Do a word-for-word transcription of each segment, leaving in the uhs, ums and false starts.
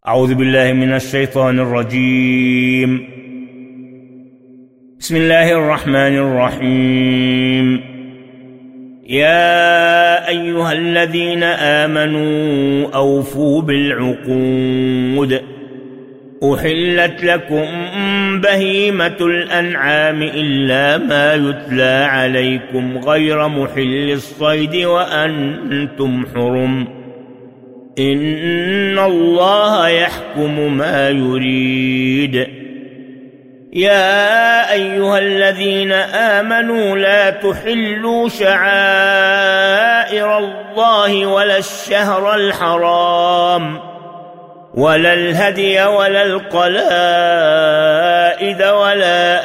أعوذ بالله من الشيطان الرجيم. بسم الله الرحمن الرحيم. يا أيها الذين آمنوا أوفوا بالعقود. أحلت لكم بهيمة الأنعام إلا ما يتلى عليكم غير محل الصيد وأنتم حرم. إن الله يحكم ما يريد. يا أيها الذين آمنوا لا تحلوا شعائر الله ولا الشهر الحرام ولا الهدي ولا القلائد ولا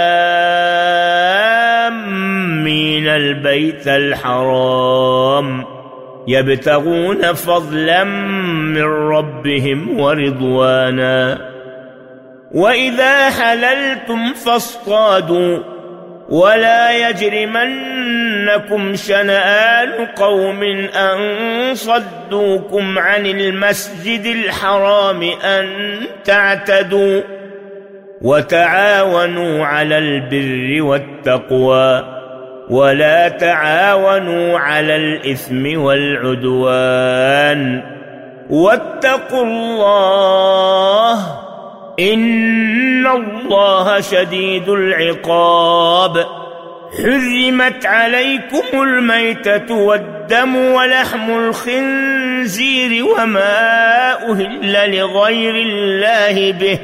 آمين البيت الحرام يبتغون فضلا من ربهم ورضوانا. وإذا حللتم فاصطادوا ولا يجرمنكم شنآن قوم أن صدوكم عن المسجد الحرام أن تعتدوا. وتعاونوا على البر والتقوى ولا تعاونوا على الإثم والعدوان. واتقوا الله إن الله شديد العقاب. حرمت عليكم الميتة والدم ولحم الخنزير وما أهل لغير الله به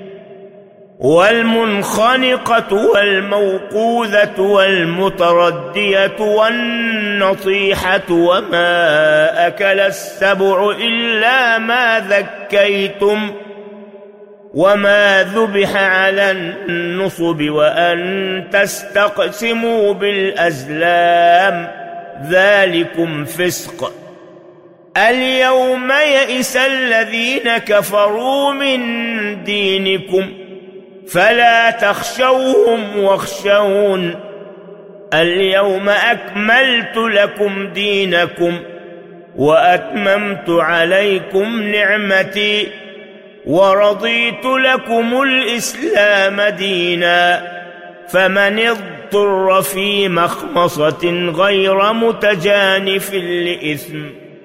والمنخنقة والموقوذة والمتردية والنطيحة وما أكل السبع إلا ما ذكيتم وما ذبح على النصب وأن تستقسموا بالأزلام ذلكم فسق. اليوم يئس الذين كفروا من دينكم فلا تخشوهم واخشون. اليوم أكملت لكم دينكم وأتممت عليكم نعمتي ورضيت لكم الإسلام دينا. فمن اضطر في مخمصة غير متجانف لإثم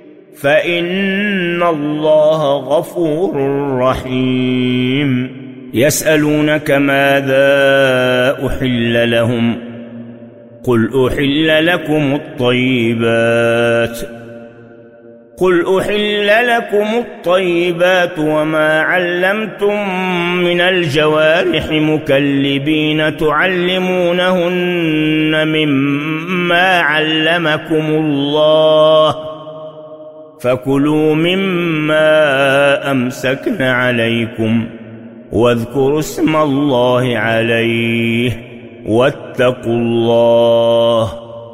فإن الله غفور رحيم. يسألونك ماذا أحل لهم قل أحل لكم الطيبات قل أحل لكم الطيبات وما علمتم من الجوارح مكلبين تعلمونهن مما علمكم الله فكلوا مما أمسكن عليكم واذكروا اسم الله عليه واتقوا الله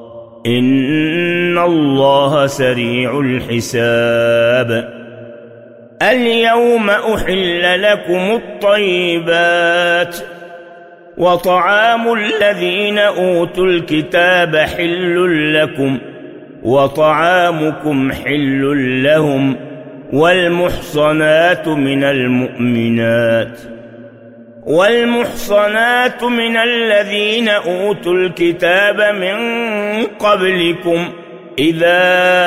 إن الله سريع الحساب. اليوم أحل لكم الطيبات وطعام الذين أوتوا الكتاب حل لكم وطعامكم حل لهم والمحصنات من المؤمنات والمحصنات من الذين أوتوا الكتاب من قبلكم إذا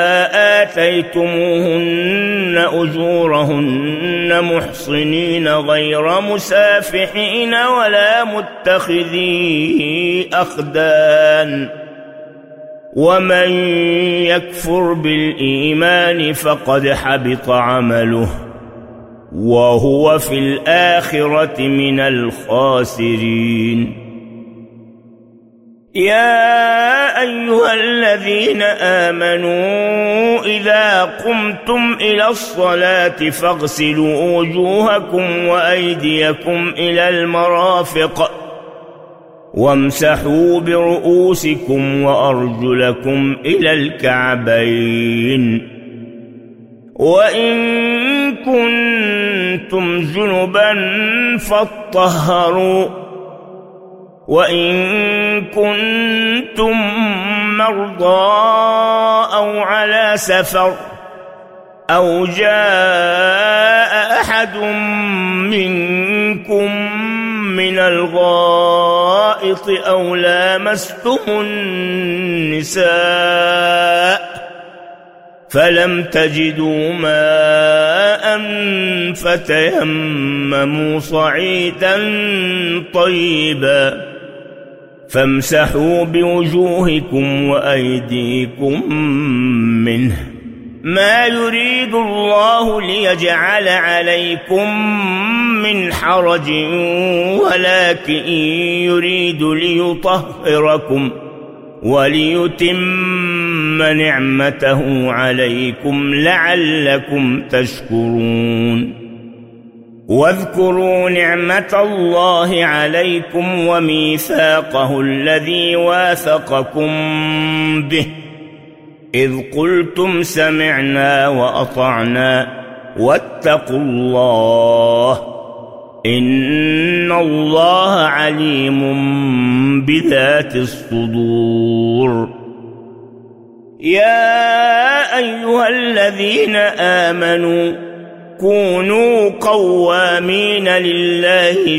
آتيتموهن أجورهن محصنين غير مسافحين ولا متخذي أخدان. ومن يكفر بالإيمان فقد حبط عمله وهو في الآخرة من الخاسرين. يا أيها الذين آمنوا إذا قمتم إلى الصلاة فاغسلوا وجوهكم وأيديكم إلى المرافق وامسحوا برؤوسكم وأرجلكم إلى الكعبين. وإن كنتم جنبا فاطهروا وإن كنتم مرضى أو على سفر أو جاء أحد منكم من الغائط أو لامستم النساء فلم تجدوا ماء فتيمموا صعيدا طيبا فامسحوا بوجوهكم وأيديكم منه ما يريد الله ليجعل عليكم من حرج ولكن يريد ليطهركم وليتم نعمته عليكم لعلكم تشكرون واذكروا نعمة الله عليكم وميثاقه الذي واثقكم به إذ قلتم سمعنا وأطعنا واتقوا الله إن الله عليم بذات الصدور يا أيها الذين آمنوا كونوا قوامين لله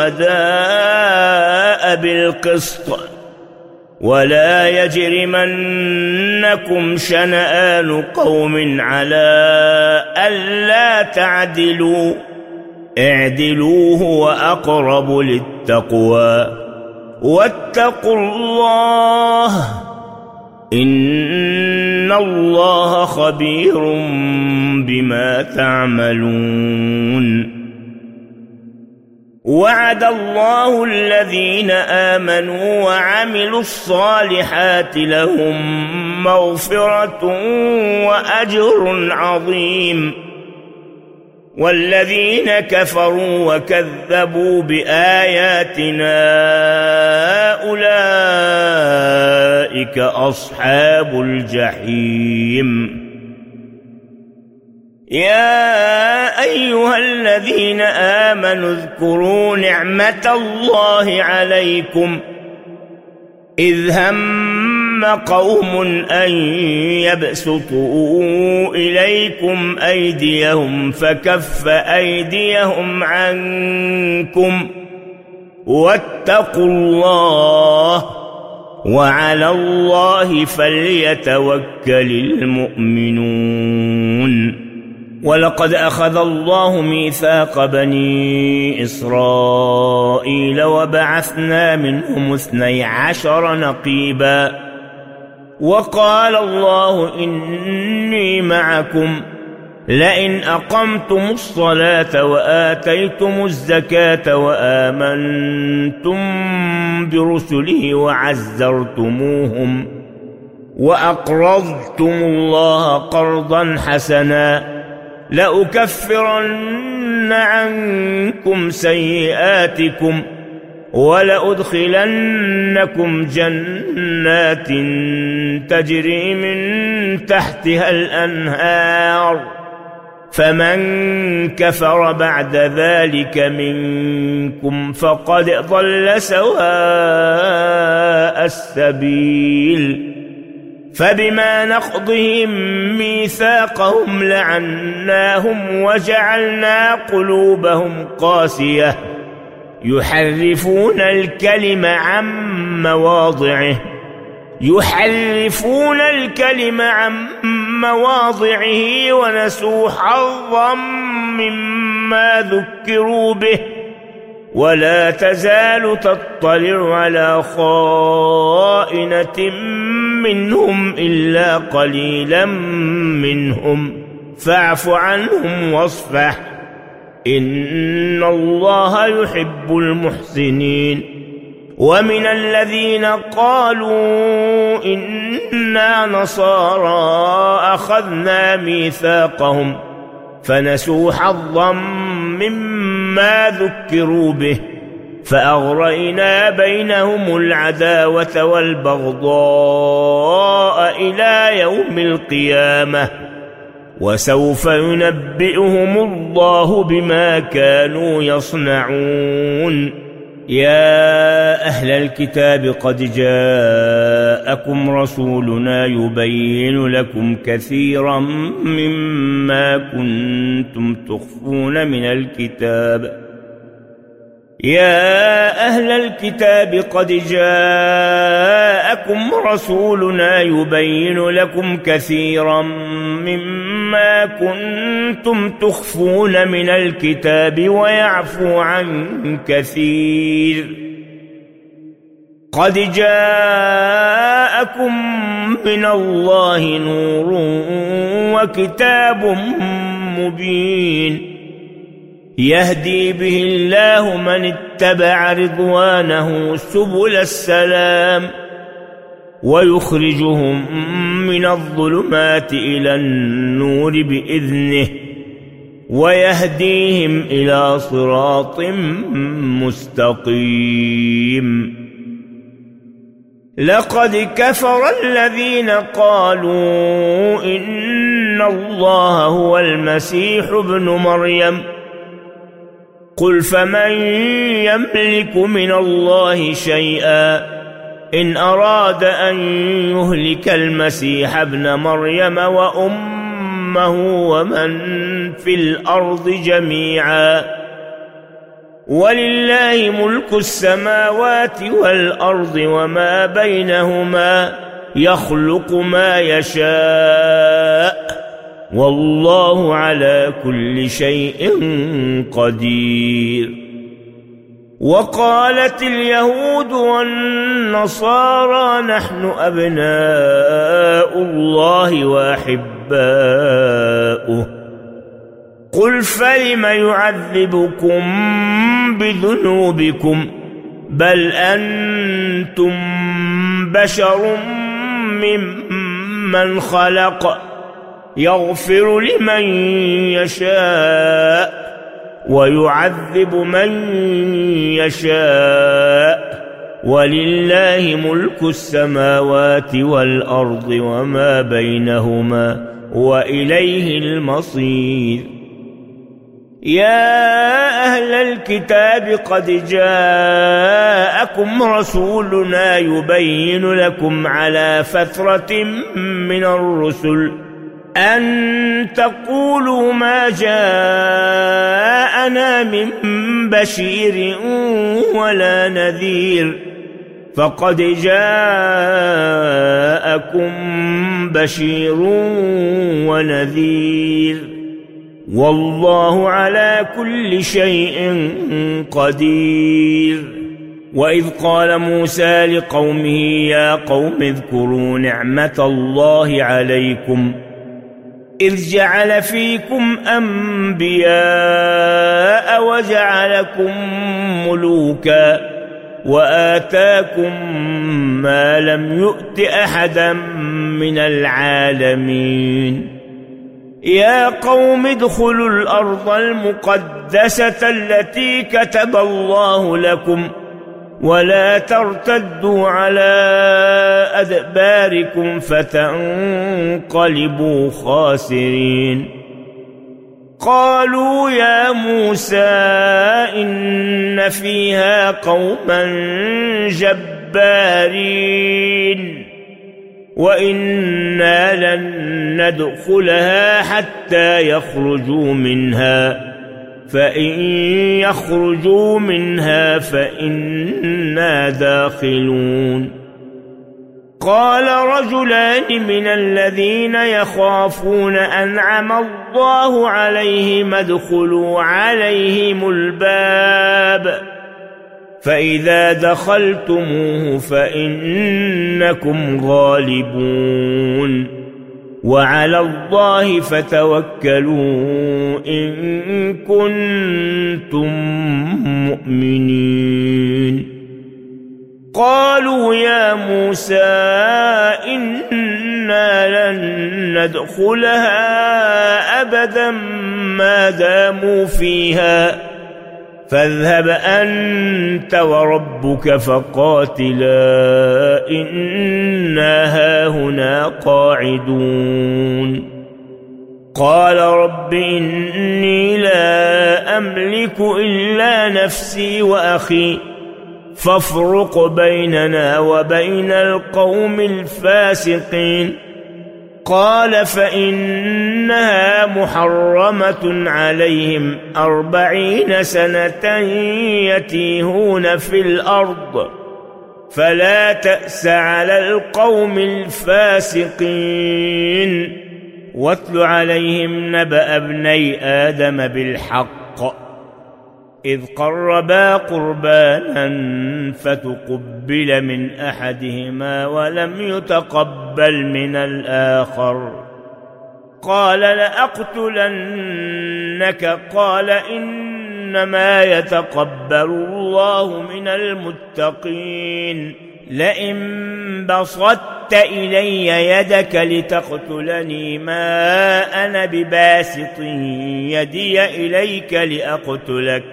شهداء بالقسط ولا يجرمنكم شنآن قوم على ألا تعدلوا اعدلوا هو أقرب للتقوى واتقوا الله إن الله خبير بما تعملون وعد الله الذين آمنوا وعملوا الصالحات لهم مغفرة وأجر عظيم والذين كفروا وكذبوا بآياتنا أولئك أصحاب الجحيم يا أيها الذين آمنوا اذكروا نعمة الله عليكم إذ هم قوم أن يبسطوا إليكم أيديهم فكف أيديهم عنكم واتقوا الله وعلى الله فليتوكل المؤمنون ولقد أخذ الله ميثاق بني إسرائيل وبعثنا منهم اثني عشر نقيبا وقال الله إني معكم لئن أقمتم الصلاة وآتيتم الزكاة وآمنتم برسله وعزرتموهم وأقرضتم الله قرضا حسنا لأكفرن عنكم سيئاتكم ولأدخلنكم جنات تجري من تحتها الأنهار فمن كفر بعد ذلك منكم فقد ضل سواء السبيل فبما نقضهم ميثاقهم لعناهم وجعلنا قلوبهم قاسية يحرفون الكلم عن مواضعه يحرفون الكلم عن مواضعه ونسوا حظا مما ذكروا به ولا تزال تطلع على خائنة منهم إلا قليلا منهم فاعف عنهم واصفح إن الله يحب المحسنين ومن الذين قالوا إنا نصارى أخذنا ميثاقهم فنسوا حظا مما ذكروا به فأغرينا بينهم العداوة والبغضاء إلى يوم القيامة وسوف ينبئهم الله بما كانوا يصنعون يا أهل الكتاب قد جاءكم رسولنا يبين لكم كثيرا مما كنتم تخفون من الكتاب يا أهل الكتاب قد جاءكم رسولنا يبين لكم كثيرا مما كنتم تخفون من الكتاب ويعفو عن كثير قد جاءكم من الله نور وكتاب مبين يهدي به الله من اتبع رضوانه سبل السلام ويخرجهم من الظلمات إلى النور بإذنه ويهديهم إلى صراط مستقيم لقد كفر الذين قالوا إن الله هو المسيح ابن مريم قل فمن يملك من الله شيئا إن أراد أن يهلك المسيح ابن مريم وأمه ومن في الأرض جميعا ولله ملك السماوات والأرض وما بينهما يخلق ما يشاء والله على كل شيء قدير وقالت اليهود والنصارى نحن أبناء الله وأحباؤه قل فلم يعذبكم بذنوبكم بل أنتم بشر ممن خلق يغفر لمن يشاء ويعذب من يشاء ولله ملك السماوات والأرض وما بينهما وإليه المصير يا أهل الكتاب قد جاءكم رسولنا يبين لكم على فترة من الرسل أن تقولوا ما جاءنا من بشير ولا نذير فقد جاءكم بشير ونذير والله على كل شيء قدير وإذ قال موسى لقومه يا قوم اذكروا نعمة الله عليكم إذ جعل فيكم أنبياء وجعلكم ملوكا وآتاكم ما لم يؤت أحدا من العالمين يا قوم ادخلوا الأرض المقدسة التي كتب الله لكم ولا ترتدوا على أدباركم فتنقلبوا خاسرين قالوا يا موسى إن فيها قوما جبارين وإنا لن ندخلها حتى يخرجوا منها فإن يخرجوا منها فإنا داخلون قال رجلان من الذين يخافون أنعم الله عليهم ادخلوا عليهم الباب فإذا دخلتموه فإنكم غالبون وعلى الله فتوكلوا إن كنتم مؤمنين قالوا يا موسى إنا لن ندخلها أبدا ما داموا فيها فاذهب أنت وربك فقاتلا إنا هاهنا قاعدون قال رب إني لا أملك إلا نفسي وأخي فافرق بيننا وبين القوم الفاسقين. قال فإنها محرمة عليهم أربعين سنة يتيهون في الأرض فلا تأس على القوم الفاسقين. واتل عليهم نبأ ابني آدم بالحق إذ قربا قربانا فتقبل من أحدهما ولم يتقبل من الآخر قال لأقتلنك قال إنما يتقبل الله من المتقين. لئن بسطت إلي يدك لتقتلني ما أنا بباسط يدي إليك لأقتلك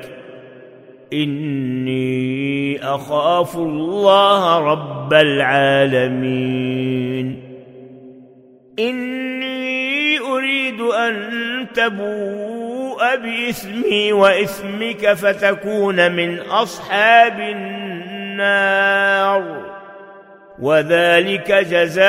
إني أخاف الله رب العالمين. إني أريد أن تبوء بإثمي وإثمك فتكون من أصحاب النار وذلك جزاء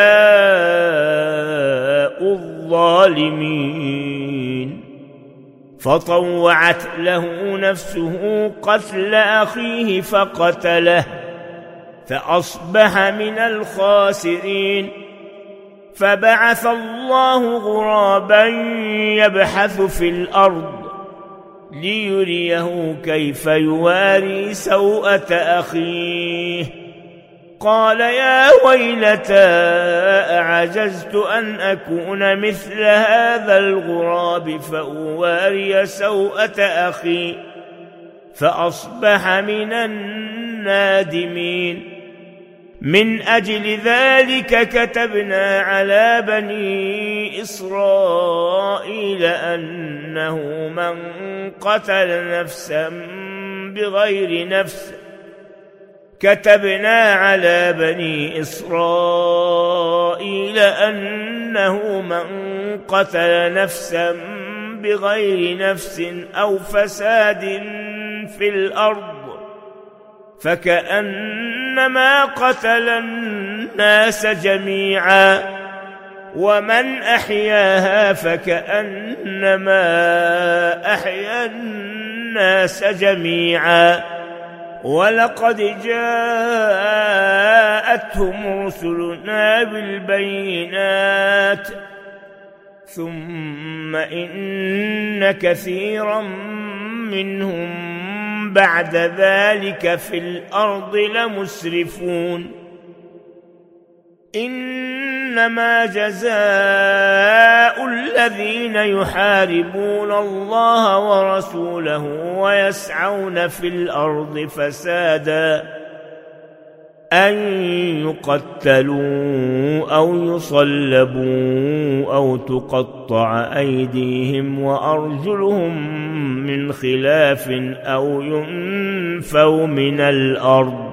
الظالمين. فطوعت له نفسه قتل أخيه فقتله فأصبح من الخاسرين. فبعث الله غرابا يبحث في الأرض ليريه كيف يواري سوءة أخيه قال يا ويلتى أعجزت أن أكون مثل هذا الغراب فأواري سوءة أخي فأصبح من النادمين. من أجل ذلك كتبنا على بني إسرائيل أنه من قتل نفسا بغير نفس كتبنا على بني إسرائيل أنه من قتل نفسا بغير نفس أو فساد في الأرض فكأنما قتل الناس جميعا ومن أحياها فكأنما أحيا الناس جميعا. ولقد جاءتهم رسلنا بالبينات ثم إن كثيرا منهم بعد ذلك في الأرض لمسرفون. إنما جزاء الذين يحاربون الله ورسوله ويسعون في الأرض فسادا أن يقتلوا أو يصلبوا أو تقطع أيديهم وأرجلهم من خلاف أو ينفوا من الأرض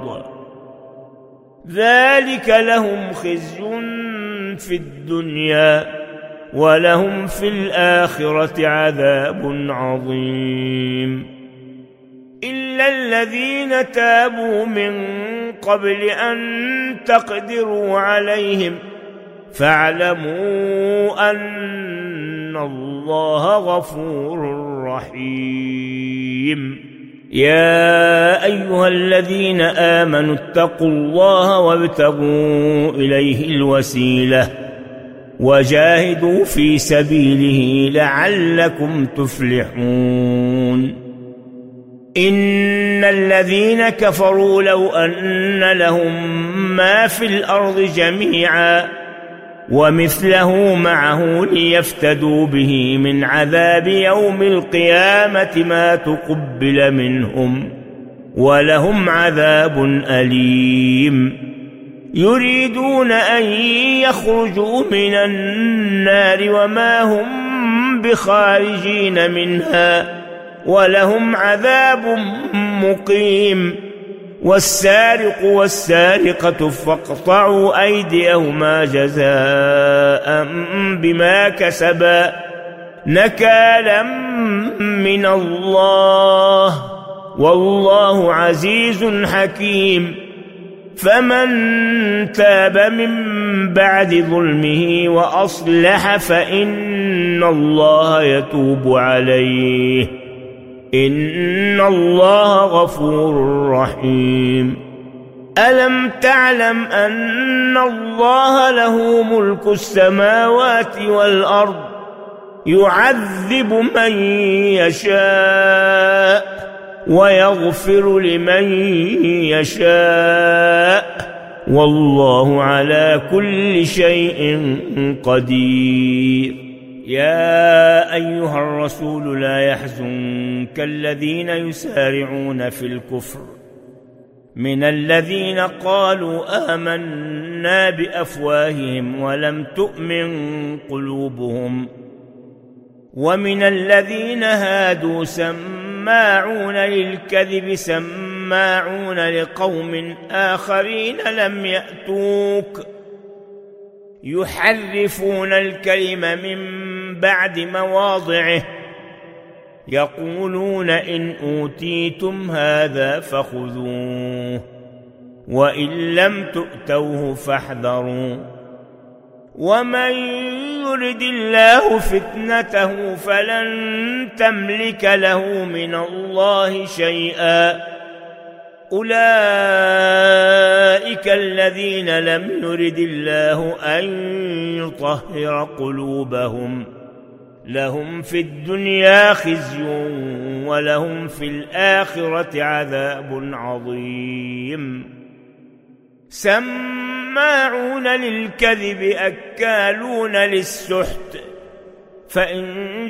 ذلك لهم خزي في الدنيا ولهم في الآخرة عذاب عظيم. إلا الذين تابوا من قبل أن تقدروا عليهم فاعلموا أن الله غفور رحيم. يا أيها الذين آمنوا اتقوا الله وابتغوا إليه الوسيلة وجاهدوا في سبيله لعلكم تفلحون. إن الذين كفروا لو أن لهم ما في الأرض جميعا ومثله معه ليفتدوا به من عذاب يوم القيامة ما تقبل منهم ولهم عذاب أليم. يريدون أن يخرجوا من النار وما هم بخارجين منها ولهم عذاب مقيم. والسارق والسارقة فاقطعوا أيديهما جزاء بما كسبا نكالا من الله والله عزيز حكيم. فمن تاب من بعد ظلمه وأصلح فإن الله يتوب عليه، إن الله غفور رحيم. ألم تعلم أن الله له ملك السماوات والأرض يعذب من يشاء ويغفر لمن يشاء والله على كل شيء قدير. يا أيها الرسول لا يحزنك الذين يسارعون في الكفر من الذين قالوا آمنا بأفواههم ولم تؤمن قلوبهم، ومن الذين هادوا سماعون للكذب سماعون لقوم آخرين لم يأتوك يحرفون الكلم من بعد مواضعه يقولون إن أوتيتم هذا فخذوه وإن لم تؤتوه فاحذروا، ومن يرد الله فتنته فلن تملك له من الله شيئا. أولئك الذين لم يرد الله أن يطهر قلوبهم، لهم في الدنيا خزي ولهم في الآخرة عذاب عظيم. سماعون للكذب أكالون للسحت، فإن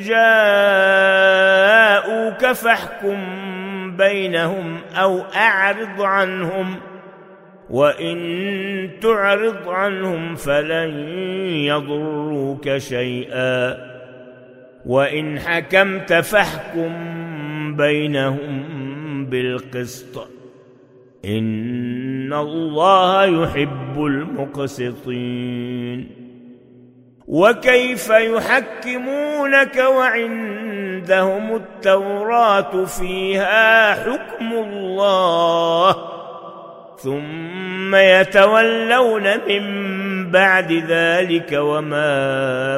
جاءوك فاحكم بينهم أو أعرض عنهم، وإن تعرض عنهم فلن يضروك شيئا، وإن حكمت فاحكم بينهم بالقسط، إن الله يحب المقسطين. وكيف يحكمونك وعندهم التوراة فيها حكم الله ثم يتولون من بعد ذلك وما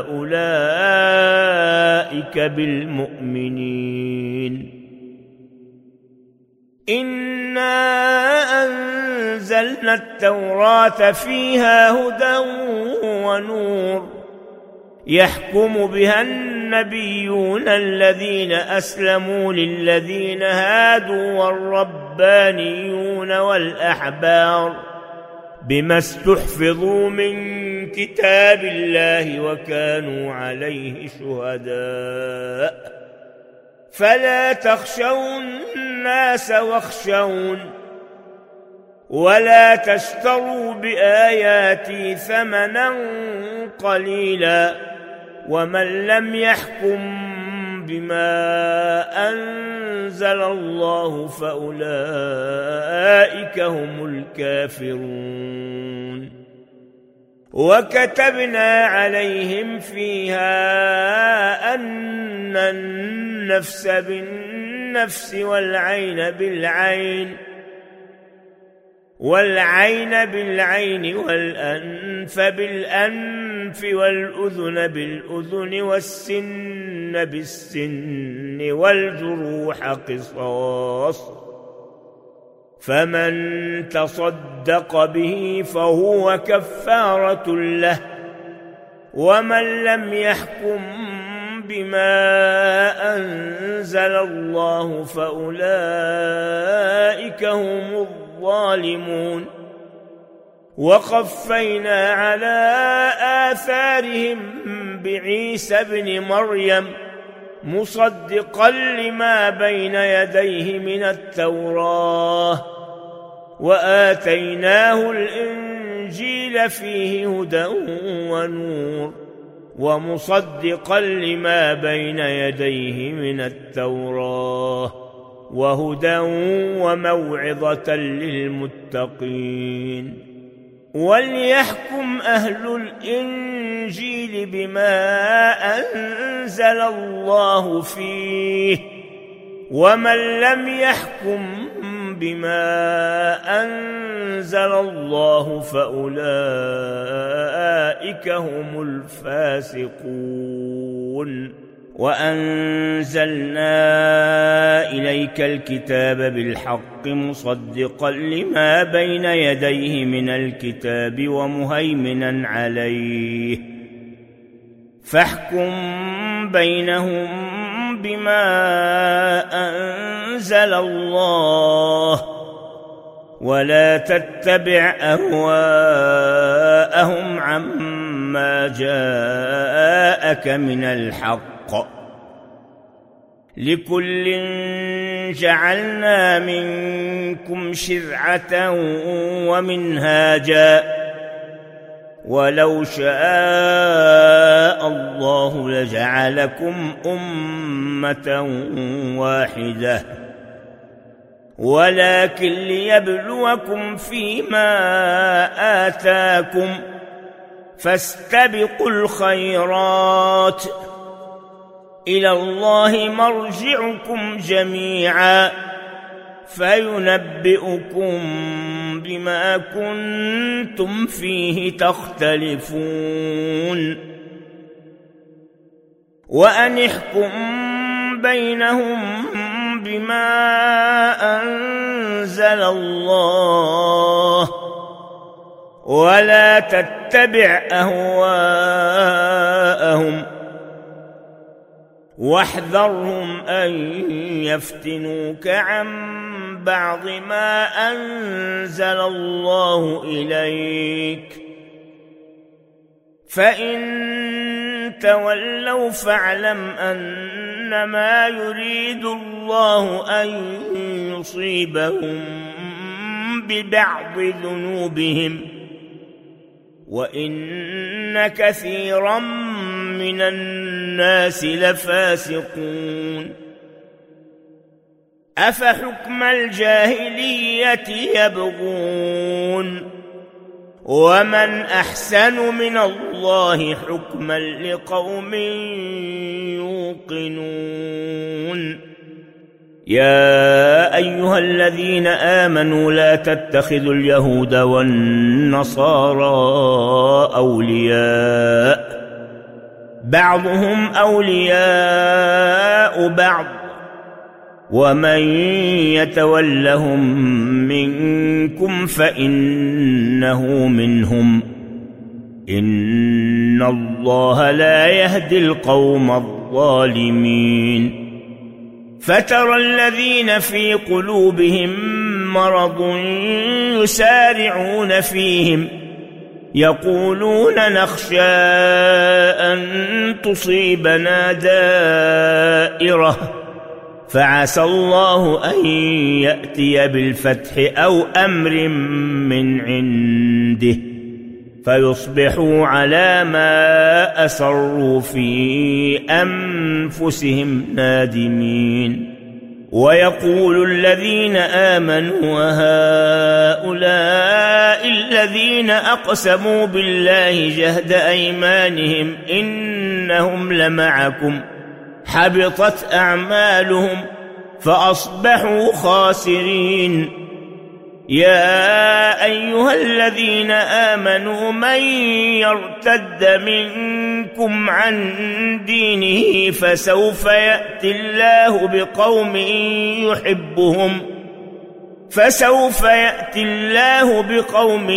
أولئك بالمؤمنين. إنا أنزلنا التوراة فيها هدى ونور يحكم بها النبيون الذين أسلموا للذين هادوا والربانيون والأحبار بما استحفظوا من كتاب الله وكانوا عليه شهداء. فلا تخشوا الناس واخشون ولا تشتروا بآياتي ثمنا قليلا، ومن لم يحكم بما أنزل الله فأولئك هم الكافرون. وكتبنا عليهم فيها أن النفس بالنفس والعين بالعين والعين بالعين والأنف بالأنف والأذن بالأذن والسن بالسن والجروح قصاص، فمن تصدق به فهو كفارة له، ومن لم يحكم بما أنزل الله فأولئك هم الظالمون. وقفينا على آثارهم بعيسى ابن مريم مصدقا لما بين يديه من التوراة، وآتيناه الإنجيل فيه هدى ونور ومصدقا لما بين يديه من التوراة وهدى وموعظة للمتقين. وليحكم أهل الإنجيل بما أنزل الله فيه، ومن لم يحكم بما أنزل الله فأولئك هم الفاسقون. وأنزلنا إليك الكتاب بالحق مصدقا لما بين يديه من الكتاب ومهيمنا عليه فاحكم بينهم بما أنزل الله ولا تتبع أهواءهم عما جاءك من الحق لكل جعلنا منكم شرعة ومنهاجا ولو شاء الله لجعلكم أمة واحدة ولكن ليبلوكم فيما آتاكم فاستبقوا الخيرات إلى الله مرجعكم جميعا فينبئكم بما كنتم فيه تختلفون. وأن احكم بينهم بما أنزل الله ولا تتبع أهواءهم واحذرهم أن يفتنوك عن بعض ما أنزل الله إليك فإن تولوا فاعلم أنما يريد الله أن يصيبهم ببعض ذنوبهم وإن كثيرا من الناس لفاسقون. أفحكم الجاهلية يبغون ومن أحسن من الله حكما لقوم يوقنون. يا أيها الذين آمنوا لا تتخذوا اليهود والنصارى أولياء بعضهم أولياء بعض ومن يتولهم منكم فإنه منهم إن الله لا يهدي القوم الظالمين. فترى الذين في قلوبهم مرض يسارعون فيهم يقولون نخشى أن تصيبنا دائرة فعسى الله أن يأتي بالفتح أو أمر من عنده فيصبحوا على ما أسروا في أنفسهم نادمين. ويقول الذين آمنوا وهؤلاء الذين أقسموا بالله جهد أيمانهم إنهم لمعكم حبطت أعمالهم فأصبحوا خاسرين. يا أيها الذين آمنوا من يرتد منكم عن دينه فسوف يأتي الله بقوم يحبهم فسوف يأتي الله بقوم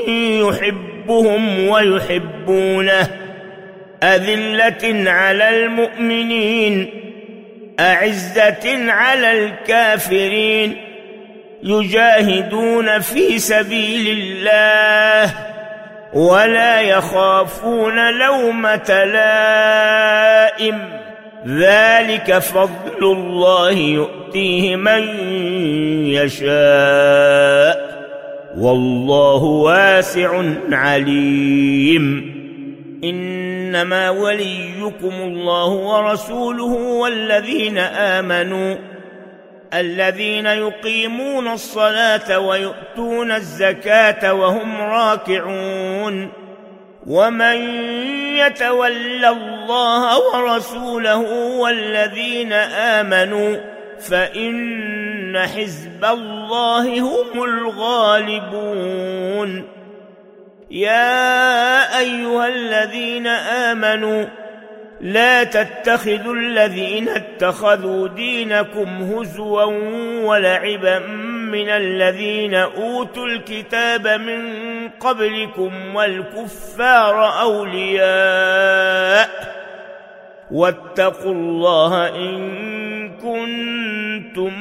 يحبهم ويحبونه أذلة على المؤمنين أعزة على الكافرين يجاهدون في سبيل الله ولا يخافون لومة لائم ذلك فضل الله يؤتيه من يشاء والله واسع عليم. إنما وليكم الله ورسوله والذين آمنوا الذين يقيمون الصلاة ويؤتون الزكاة وهم راكعون. ومن يتول الله ورسوله والذين آمنوا فإن حزب الله هم الغالبون. يا أيها الذين آمنوا لا تتخذوا الذين اتخذوا دينكم هزوا ولعبا من الذين أوتوا الكتاب من قبلكم والكفار أولياء واتقوا الله إن كنتم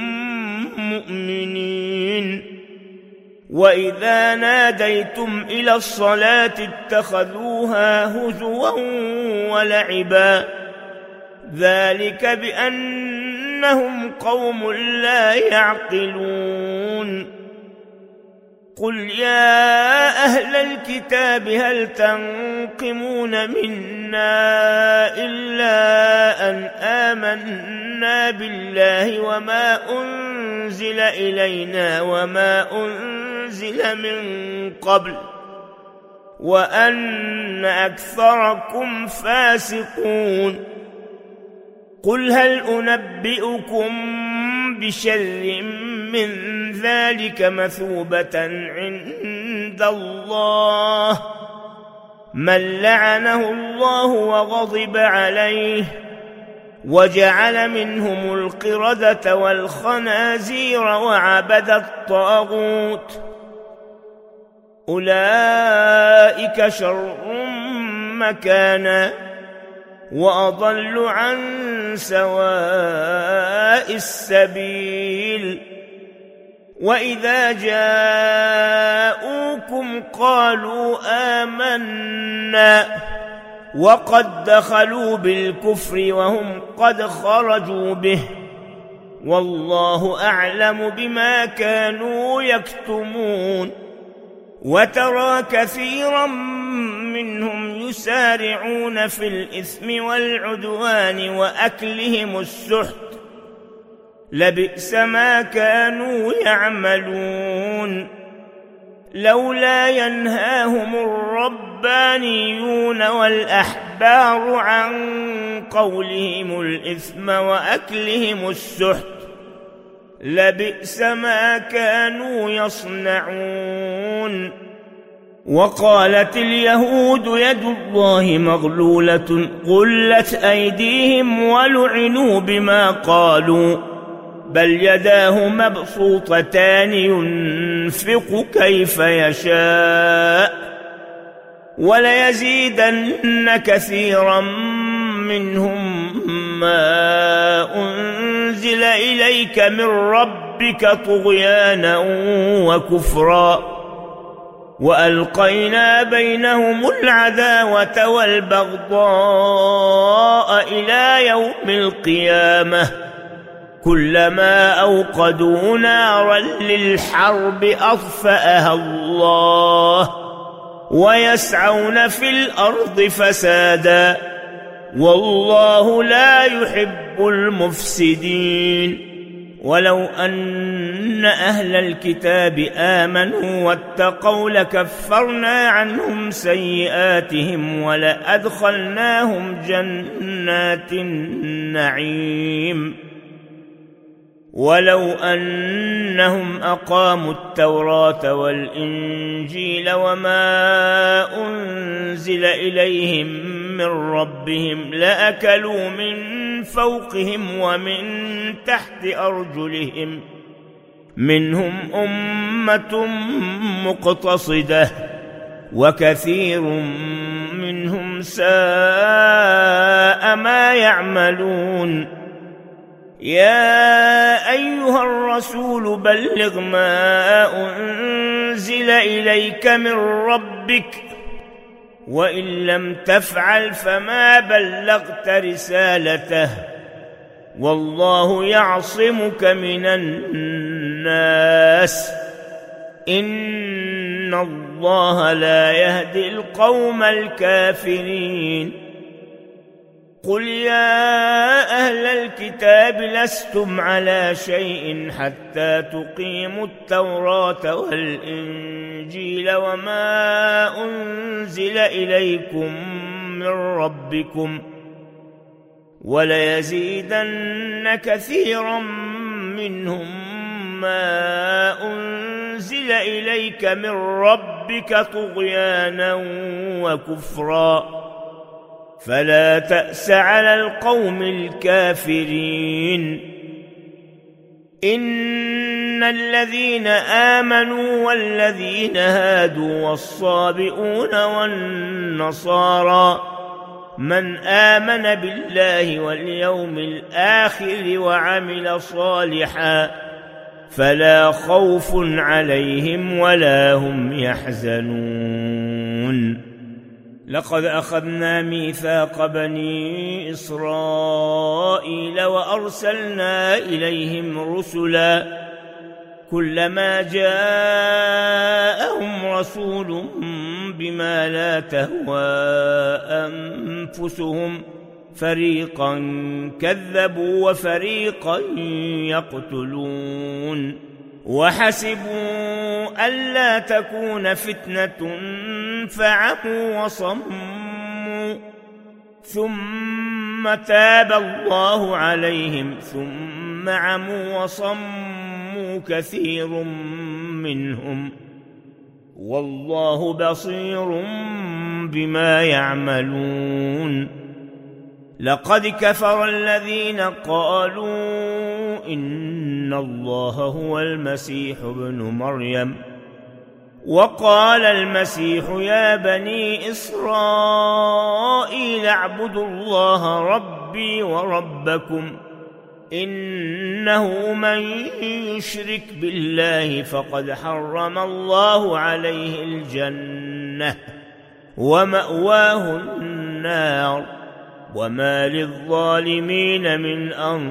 مؤمنين. وإذا ناديتم إلى الصلاة اتخذوها هزوا ولعبا ذلك بأنهم قوم لا يعقلون. قل يا أهل الكتاب هل تنقمون منا إلا أن آمنا بالله وما أنزل إلينا وما أنزل من قبل وأن أكثركم فاسقون. قل هل أنبئكم بشر من ذلك مثوبة عند الله من لعنه الله وغضب عليه وجعل منهم القردة والخنازير وعبد الطاغوت أولئك شر مكانا وأضل عن سواء السبيل. وإذا جاءوكم قالوا آمنا وقد دخلوا بالكفر وهم قد خرجوا به والله أعلم بما كانوا يكتمون. وترى كثيرا منهم يسارعون في الإثم والعدوان وأكلهم السحت لبئس ما كانوا يعملون. لولا ينهاهم الربانيون والأحبار عن قولهم الإثم وأكلهم السحت لبئس ما كانوا يصنعون. وقالت اليهود يد الله مغلولة غلت أيديهم ولعنوا بما قالوا بل يداه مبسوطتان ينفق كيف يشاء وليزيدن كثيرا منهم ما أنزل إليك من ربك طغيانا وكفرا وألقينا بينهم العداوة والبغضاء إلى يوم القيامة كلما أوقدوا نارا للحرب أطفأها الله ويسعون في الأرض فسادا والله لا يحب المفسدين. ولو أن أهل الكتاب آمنوا واتقوا لكفرنا عنهم سيئاتهم ولأدخلناهم جنات النعيم. ولو أنهم أقاموا التوراة والإنجيل وما أنزل إليهم من ربهم لأكلوا من فوقهم ومن تحت أرجلهم منهم أمة مقتصدة وكثير منهم ساء ما يعملون. يا أيها الرسول بلغ ما أنزل إليك من ربك وإن لم تفعل فما بلغت رسالته والله يعصمك من الناس إن الله لا يهدي القوم الكافرين. قل يا أهل الكتاب لستم على شيء حتى تقيموا التوراة والإنجيل وما أنزل إليكم من ربكم وليزيدن كثيرا منهم ما أنزل إليك من ربك طغيانا وكفرا فلا تأس على القوم الكافرين. إن الذين آمنوا والذين هادوا والصابئون والنصارى من آمن بالله واليوم الآخر وعمل صالحا فلا خوف عليهم ولا هم يحزنون. لقد أخذنا ميثاق بني إسرائيل وأرسلنا إليهم رسلا كلما جاءهم رسول بما لا تهوى أنفسهم فريقا كذبوا وفريقا يقتلون وحسبوا ألا تكون فتنة فعموا وصموا ثم تاب الله عليهم ثم عموا وصموا كثير منهم والله بصير بما يعملون. لقد كفر الذين قالوا إن الله هو المسيح ابن مريم وقال المسيح يا بني إسرائيل اعبدوا الله ربي وربكم إنه من يشرك بالله فقد حرم الله عليه الجنة ومأواه النار وما للظالمين من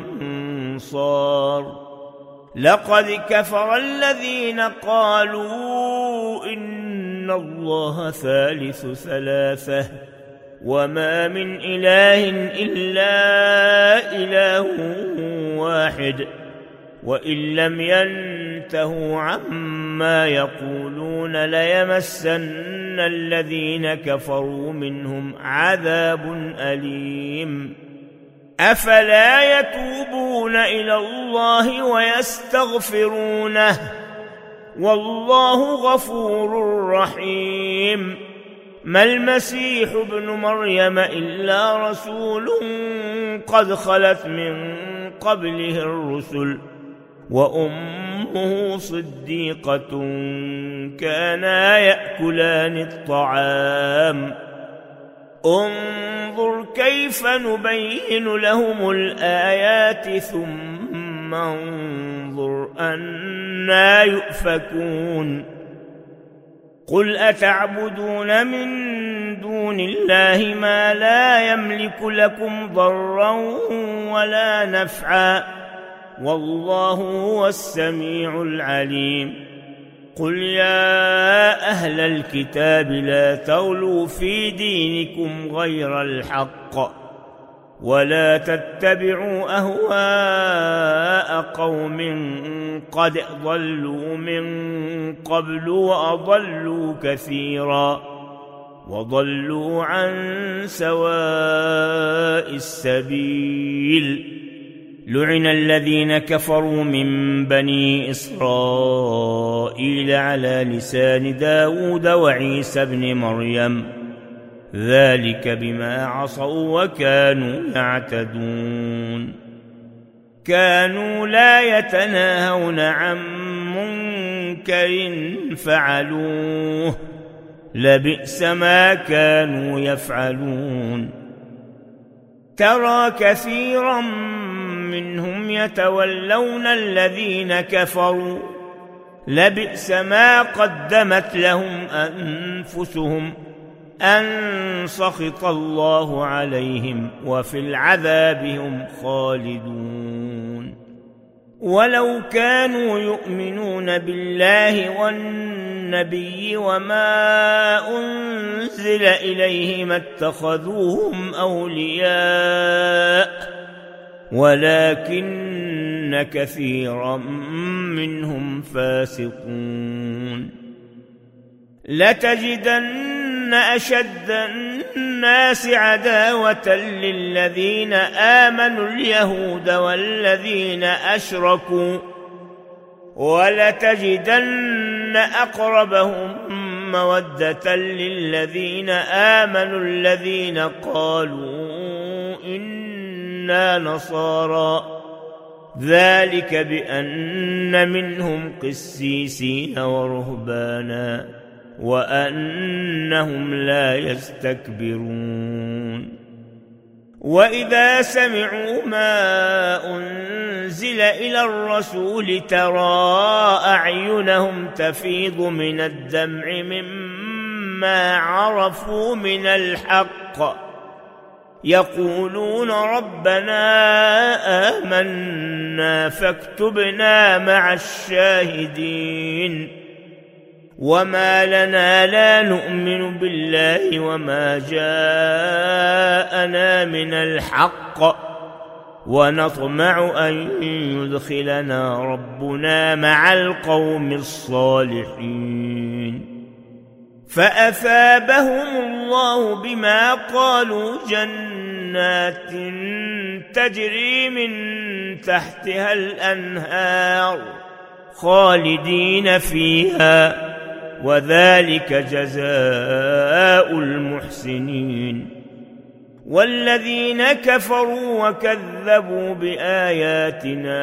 أنصار. لقد كفر الذين قالوا إن الله ثالث ثلاثة وما من إله إلا إله واحد وإن لم ينتهوا عما يقولون ليمسن الذين كفروا منهم عذاب أليم. أفلا يتوبون إلى الله ويستغفرونه والله غفور رحيم. ما المسيح ابن مريم إلا رسول قد خلت من قبله الرسل وأمه صديقة كانا يأكلان الطعام انظر كيف نبين لهم الآيات ثم انظر أنى يؤفكون. قل أتعبدون من دون الله ما لا يملك لكم ضرا ولا نفعا والله هو السميع العليم. قل يا أهل الكتاب لا تغلوا في دينكم غير الحق ولا تتبعوا أهواء قوم قد ضلوا من قبل وأضلوا كثيرا وضلوا عن سواء السبيل. لعن الذين كفروا من بني إسرائيل على لسان داود وعيسى بن مريم ذلك بما عصوا وكانوا يعتدون. كانوا لا يتناهون عن منكر فعلوه لبئس ما كانوا يفعلون. ترى كثيرا منهم يتولون الذين كفروا لبئس ما قدمت لهم أنفسهم أن سخط الله عليهم وفي العذاب هم خالدون. ولو كانوا يؤمنون بالله والنبي وما أنزل إليه ما اتخذوهم أولياء ولكن كثيرا منهم فاسقون. لتجدن أشد الناس عداوة للذين آمنوا اليهود والذين أشركوا ولتجدن أقربهم مودة للذين آمنوا الذين قالوا إنا نصارى ذلك بأن منهم قسيسين ورهبانا وأنهم لا يستكبرون وإذا سمعوا ما أنزل إلى الرسول ترى أعينهم تفيض من الدمع مما عرفوا من الحق يقولون ربنا آمنا فاكتبنا مع الشاهدين وما لنا لا نؤمن بالله وما جاءنا من الحق ونطمع أن يدخلنا ربنا مع القوم الصالحين فأثابهم الله بما قالوا جنات تجري من تحتها الأنهار خالدين فيها وذلك جزاء المحسنين والذين كفروا وكذبوا بآياتنا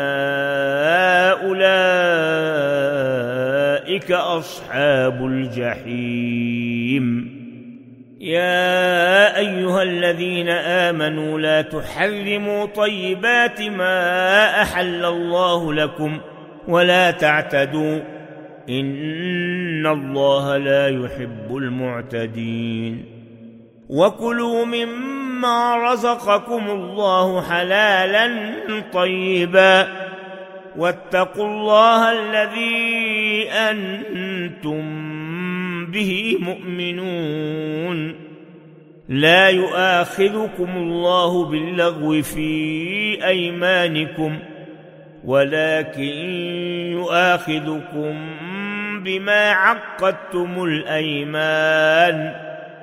أولئك أصحاب الجحيم يا أيها الذين آمنوا لا تحرموا طيبات ما أحل الله لكم ولا تعتدوا إن الله لا يحب المعتدين وكلوا مما رزقكم الله حلالا طيبا واتقوا الله الذي أنتم به مؤمنون لا يؤاخذكم الله باللغو في أيمانكم ولكن يؤاخذكم بما عقدتم الأيمان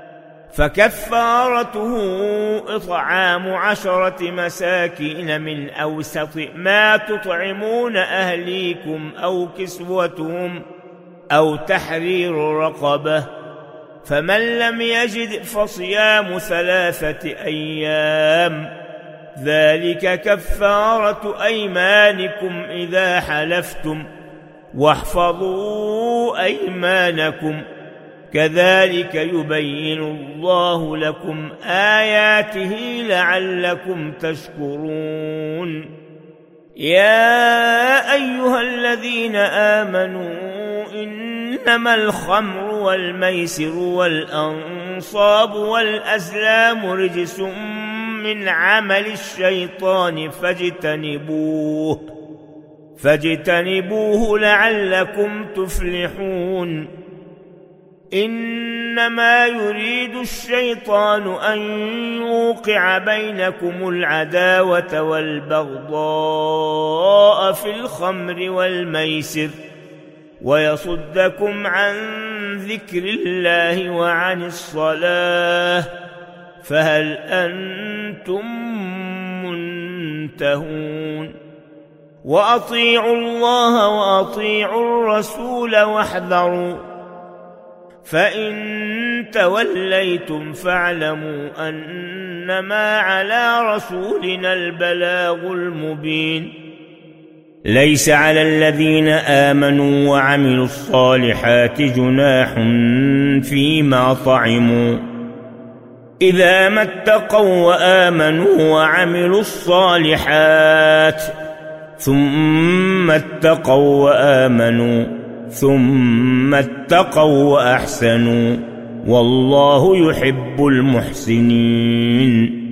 فكفارته إطعام عشرة مساكين من أوسط ما تطعمون أهليكم أو كسوتهم أو تحرير رقبة فمن لم يجد فصيام ثلاثة أيام ذلك كفارة أيمانكم إذا حلفتم واحفظوا أيمانكم كذلك يبين الله لكم آياته لعلكم تشكرون يا أيها الذين آمنوا إنما الخمر والميسر والأنصاب والأزلام رجس من عمل الشيطان فاجتنبوه فاجتنبوه لعلكم تفلحون إنما يريد الشيطان أن يوقع بينكم العداوة والبغضاء في الخمر والميسر ويصدكم عن ذكر الله وعن الصلاة فهل أنتم منتهون وأطيعوا الله وأطيعوا الرسول واحذروا فإن توليتم فاعلموا أنما على رسولنا البلاغ المبين ليس على الذين آمنوا وعملوا الصالحات جناح فيما طعموا إذا ما اتقوا وآمنوا وعملوا الصالحات ثم اتقوا وآمنوا ثم اتقوا وأحسنوا والله يحب المحسنين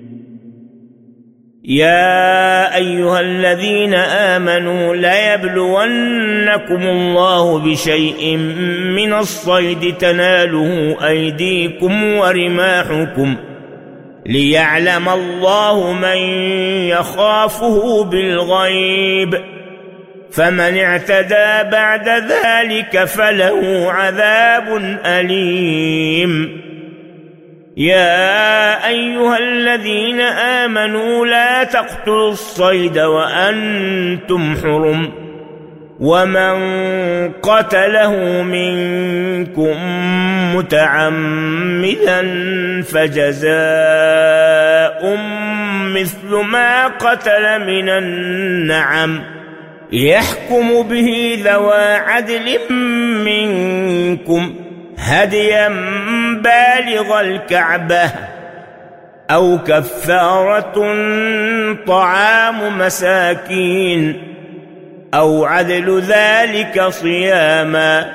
يا أيها الذين آمنوا ليبلونكم الله بشيء من الصيد تناله أيديكم ورماحكم ليعلم الله من يخافه بالغيب فمن اعتدى بعد ذلك فله عذاب أليم. يا أيها الذين آمنوا لا تقتلوا الصيد وأنتم حرم، ومن قتله منكم متعمدا فجزاء مثل ما قتل من النعم يحكم به ذوى عدل منكم هديا بالغ الكعبة أو كفارة طعام مساكين أو عدل ذلك صياما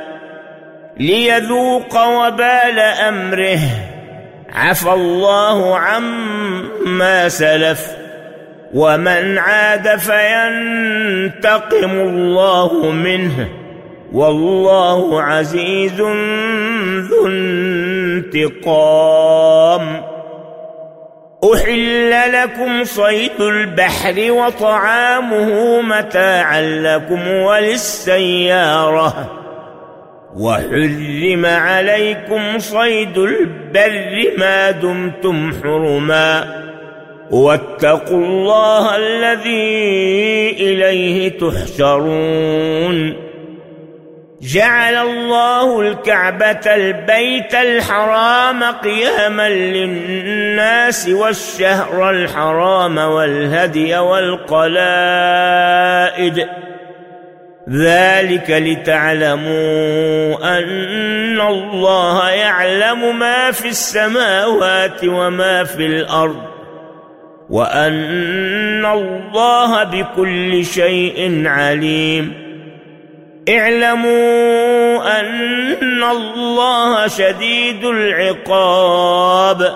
ليذوق وبال أمره، عفى الله عما سلف، ومن عاد فينتقم الله منه، والله عزيز ذو انتقام. أحل لكم صيد البحر وطعامه متاعا لكم وللسيارة، وحرم عليكم صيد البر ما دمتم حرما، واتقوا الله الذي إليه تحشرون. جعل الله الكعبة البيت الحرام قياما للناس والشهر الحرام والهدي والقلائد، ذلك لتعلموا أن الله يعلم ما في السماوات وما في الأرض، وأن الله بكل شيء عليم. اعلموا أن الله شديد العقاب،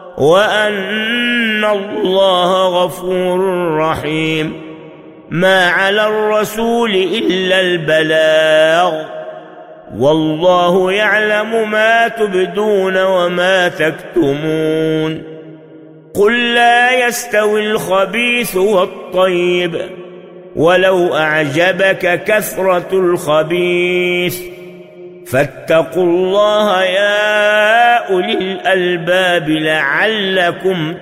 وأن الله غفور رحيم. ما على الرسول إلا البلاغ، والله يعلم ما تبدون وما تكتمون. قل لا يستوي الخبيث والطيب ولو أعجبك كثرة الخبيث، فاتقوا الله يا أولي الألباب لعلكم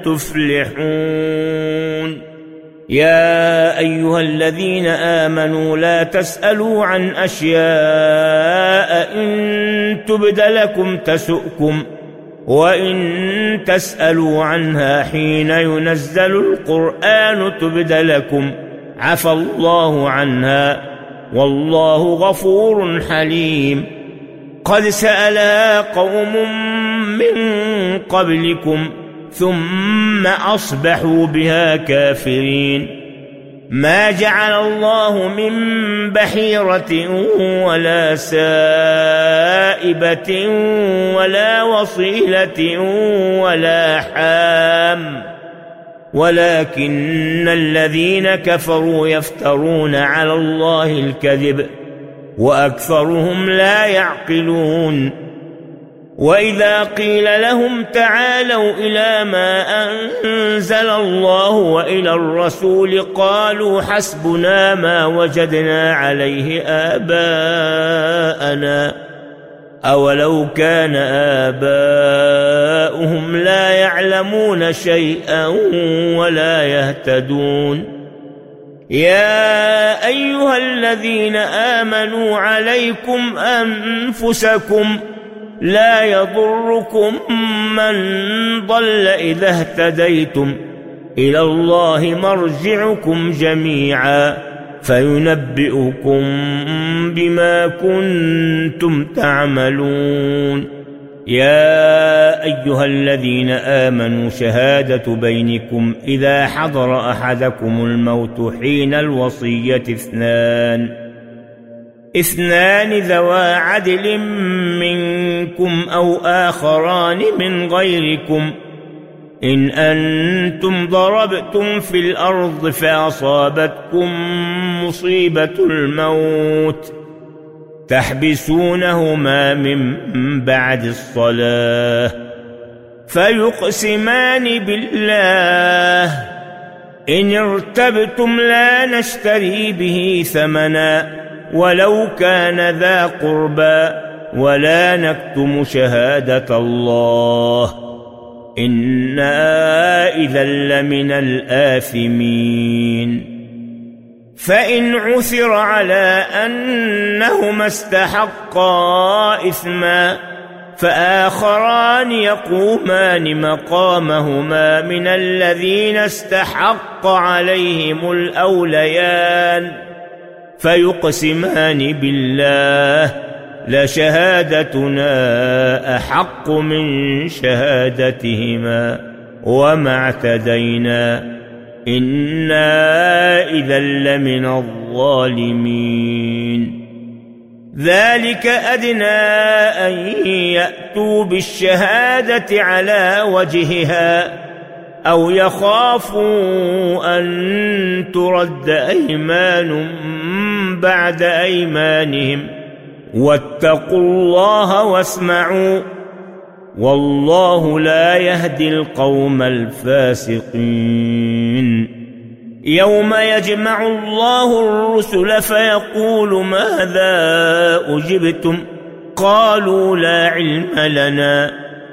تفلحون. يا أيها الذين آمنوا لا تسألوا عن أشياء إن تبد لكم تسؤكم، وإن تسألوا عنها حين ينزل القرآن تبد لكم عفى الله عنها، والله غفور حليم. قد سألها قوم من قبلكم ثم أصبحوا بها كافرين. ما جعل الله من بحيرة ولا سائبة ولا وصيلة ولا حام، ولكن الذين كفروا يفترون على الله الكذب وأكثرهم لا يعقلون. وإذا قيل لهم تعالوا إلى ما أنزل الله وإلى الرسول قالوا حسبنا ما وجدنا عليه آباءنا، أولو كان آباؤهم لا يعلمون شيئا ولا يهتدون. يا أيها الذين آمنوا عليكم أنفسكم لا يضركم من ضل إذا اهتديتم، إلى الله مرجعكم جميعا فينبئكم بما كنتم تعملون. يا أيها الذين آمنوا شهادة بينكم إذا حضر أحدكم الموت حين الوصية اثنان اثنان ذوى عدل منكم أو آخران من غيركم إن أنتم ضربتم في الأرض فأصابتكم مصيبة الموت تحبسونهما من بعد الصلاة فيقسمان بالله إن ارتبتم لا نشتري به ثمنا ولو كان ذا قربى ولا نكتم شهادة الله إنا إذا لمن الآثمين فإن عثر على أنهما استحقا إثما فآخران يقومان مقامهما من الذين استحق عليهم الأوليان فيقسمان بالله لشهادتنا أحق من شهادتهما وما اعتدينا إنا إذا لمن الظالمين ذلك أدنى أن يأتوا بالشهادة على وجهها أو يخافوا أن ترد أيمان بعد أيمانهم واتقوا الله واسمعوا والله لا يهدي القوم الفاسقين يوم يجمع الله الرسل فيقول ماذا أجبتم قالوا لا علم لنا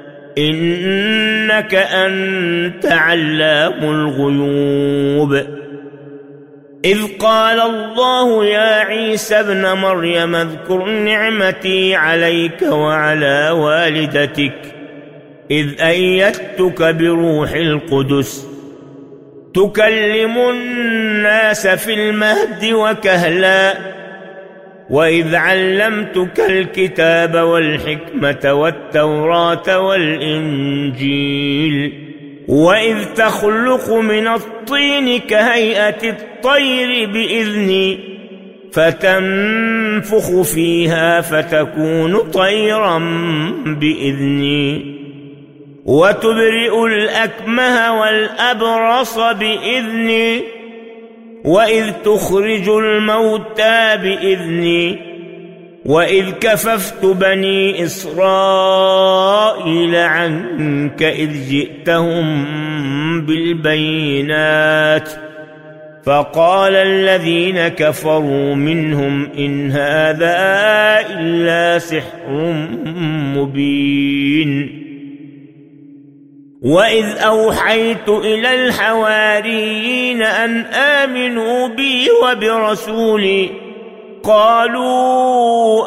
إنك أنت علام الغيوب إذ قال الله يا عيسى ابن مريم اذكر نعمتي عليك وعلى والدتك إذ أيدتك بروح القدس تكلم الناس في المهد وكهلا وإذ علمتك الكتاب والحكمة والتوراة والإنجيل وإذ تخلق من الطين كهيئة الطير بإذني فتنفخ فيها فتكون طيرا بإذني وتبرئ الأكمه والأبرص بإذني وإذ تخرج الموتى بإذني وإذ كففت بني إسرائيل عنك إذ جئتهم بالبينات فقال الذين كفروا منهم إن هذا إلا سحر مبين وإذ أوحيت إلى الحواريين أن آمنوا بي وبرسولي قالوا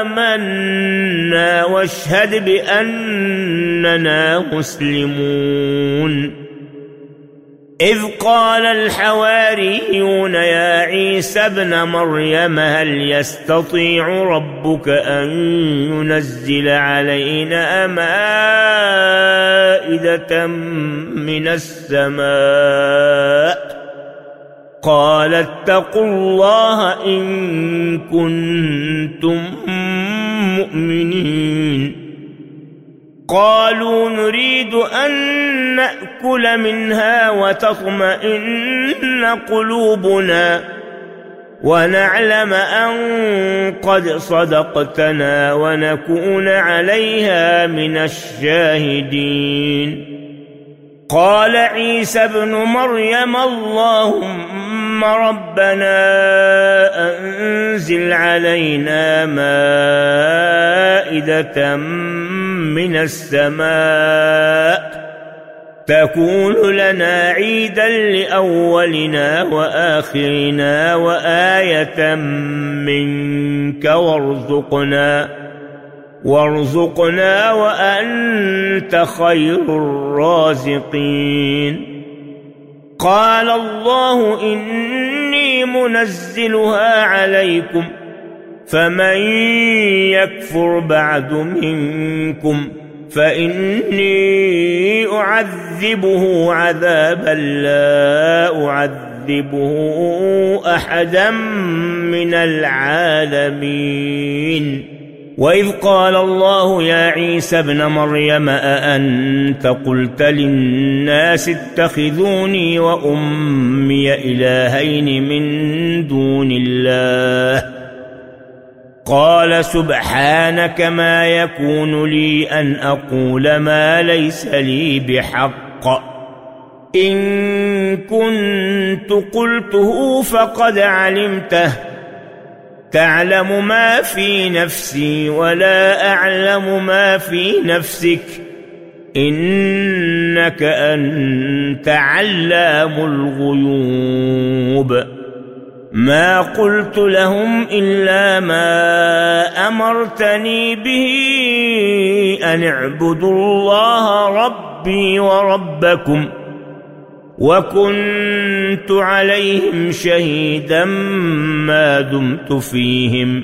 آمنا واشهد بأننا مسلمون إذ قال الحواريون يا عيسى ابن مريم هل يستطيع ربك أن ينزل علينا مائدة من السماء قال اتقوا الله إن كنتم مؤمنين قالوا نريد أن نأكل منها وتطمئن قلوبنا ونعلم أن قد صدقتنا ونكون عليها من الشاهدين قال عيسى ابن مريم اللهم ربنا أنزل علينا مائدة من السماء تكون لنا عيدا لأولنا وآخرنا وآية منك وارزقنا وارزقنا وأنت خير الرازقين قال الله إني منزلها عليكم فمن يكفر بعد منكم فإني أعذبه عذابا لا أعذبه أحدا من العالمين وإذ قال الله يا عيسى ابن مريم أأنت قلت للناس اتخذوني وأمي إلهين من دون الله قال سبحانك ما يكون لي أن أقول ما ليس لي بحق إن كنت قلته فقد علمته تعلم ما في نفسي ولا أعلم ما في نفسك إنك أنت علام الغيوب ما قلت لهم إلا ما أمرتني به أن اعبدوا الله ربي وربكم وكنت عليهم شهيدا ما دمت فيهم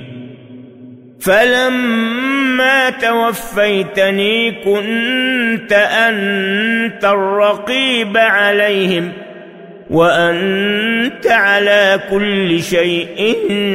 فلما توفيتني كنت أنت الرقيب عليهم وأنت على كل شيء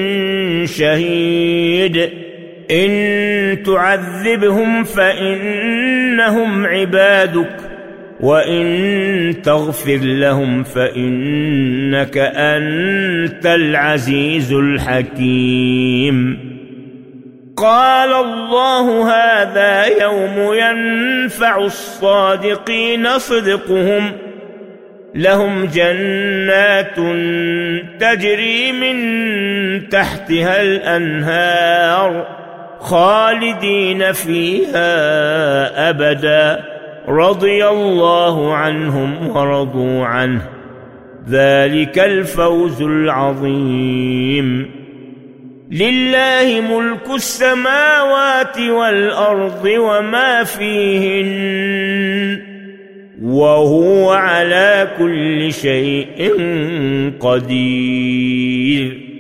شهيد إن تعذبهم فإنهم عبادك وإن تغفر لهم فإنك أنت العزيز الحكيم قال الله هذا يوم ينفع الصادقين صدقهم لهم جنات تجري من تحتها الأنهار خالدين فيها أبدا رضي الله عنهم ورضوا عنه ذلك الفوز العظيم لله ملك السماوات والأرض وما فيهن وهو على كل شيء قدير